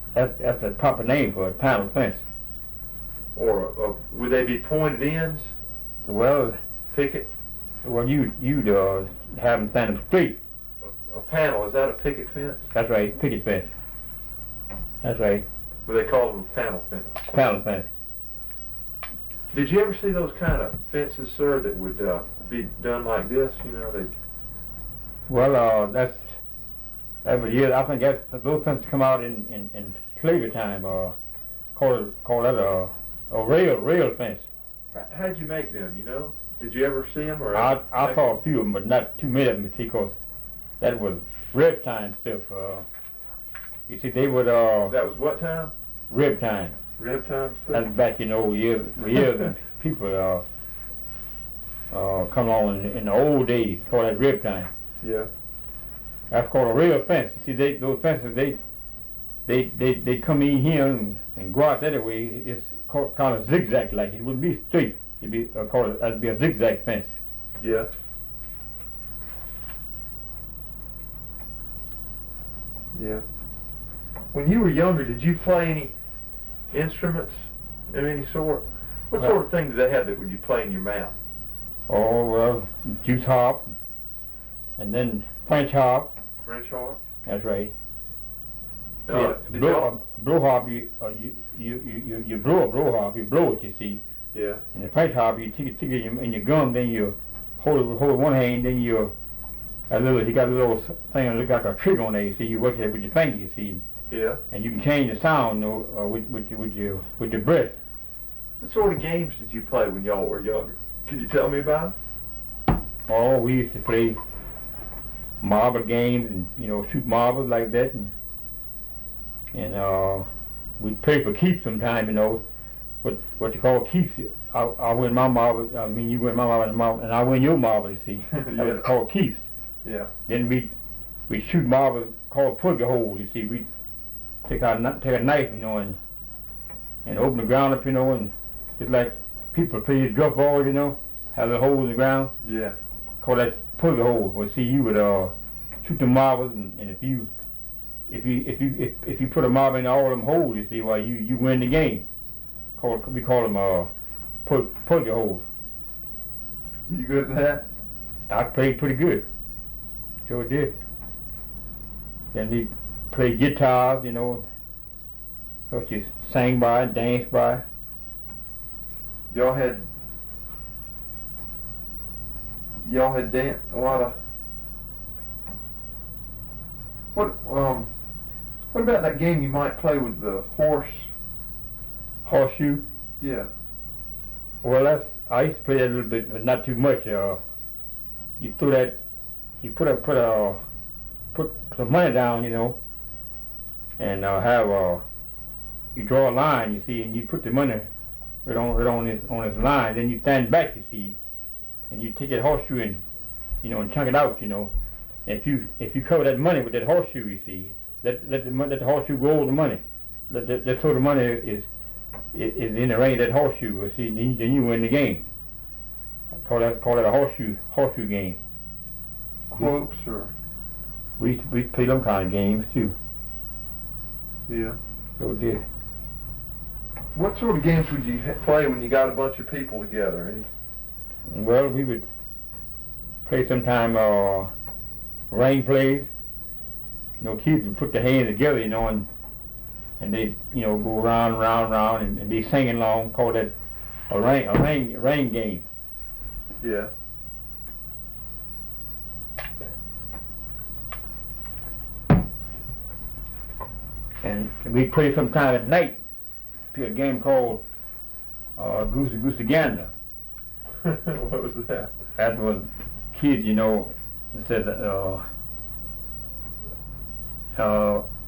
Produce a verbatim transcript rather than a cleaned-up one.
That's, that's the proper name for a panel fence. Or uh, would they be pointed ends? Well, Picket? well, you you'd uh, have them stand up straight. A, a panel, is that a picket fence? That's right, picket fence. That's right, Well, they call them a panel fence. panel fence. Did you ever see those kind of fences, sir, that would uh, be done like this? You know, they. Well, uh, that's every year. I think that's, those fences come out in in, in slavery time. Uh, call call that a a rail rail fence. How, how'd you make them? You know, did you ever see them? Or I I saw a few of them, but not too many of them, because that was rib time stuff. Uh, you see, they would uh. That was what time? Rib time. Rib time stuff. That's back in the old years. Years and people uh uh come along in, in the old days. Call that rib time. Yeah. That's called a rail fence. You see, they those fences they they they they come in here and, and go out that way. It's called kind of zigzag like. It wouldn't be straight. It'd be uh, called it'd be a zigzag fence. Yeah. Yeah. When you were younger, did you play any instruments of any sort? What Well, sort of thing did they have that would you play in your mouth? Oh well, juice harp, and then French harp. French harp? That's right. Uh, Yeah, did blow, y'all- uh, blow harp. You, uh, you you you you you blow a blow harp. You blow it. You see. Yeah. And the French harp, you take it, take it in your, in your gum, then you hold it, hold it one hand, then you a little. He got a little thing that look like a trigger on there. You see, you work it with your finger. You see. Yeah. And you can change the sound, you know, uh, with with your with your with your breath. What sort of games did you play when y'all were younger? Can you tell me about them? Oh, we used to play marble games and, you know, shoot marbles like that, and and uh, we'd play for keeps sometime, you know, what what you call keeps. I, I win my marble. I mean, you win my marble, and, marble, and I win your marble. You see, that Yeah. was called keeps. Yeah. Then we we shoot marble called puggy hole. You see, we take our kn- take a knife, you know, and and open the ground up, you know, and just like people play drop ball, you know, have a hole in the ground. Yeah. Call that puggy hole. Well, see, you would uh shoot the marbles, and, and if you if you if you if, if you put a marble in all them holes, you see, well, you you win the game. Call we call them uh pug, puggy holes. You good at that? I played pretty good. Sure did. Then we played guitars, you know, which is sang by, danced by. Y'all had y'all had danced a lot of. What um? What about that game you might play with the horse? Horseshoe. Yeah. Well, that's I used to play that a little bit, but not too much. Uh, you threw that, you put a put a put some money down, you know, and uh, have uh, you draw a line, you see, and you put the money right on right on this on this line. Then you stand back, you see, and you take that horseshoe and you know and chunk it out, you know. If you if you cover that money with that horseshoe, you see, let let the mon- let the horseshoe go over the money. Let that that so the money is is is in the range of that horseshoe. You see, then you, then you win the game. I call that call that a horseshoe horseshoe game. Quotes or We used to, we used to play them kind of games too. yeah. So it did. What sort of games would you ha- play when you got a bunch of people together? Any? Well, we would play sometime uh, rain plays. You know, kids would put their hands together, you know, and and they, you know, go round, round, round, and, and be singing along. Call that a rain, a rain, rain game. Yeah. And we play sometime at night. Play a game called uh, Goosey Goosey Gander. What was that? That was kids, you know. It says uh, uh,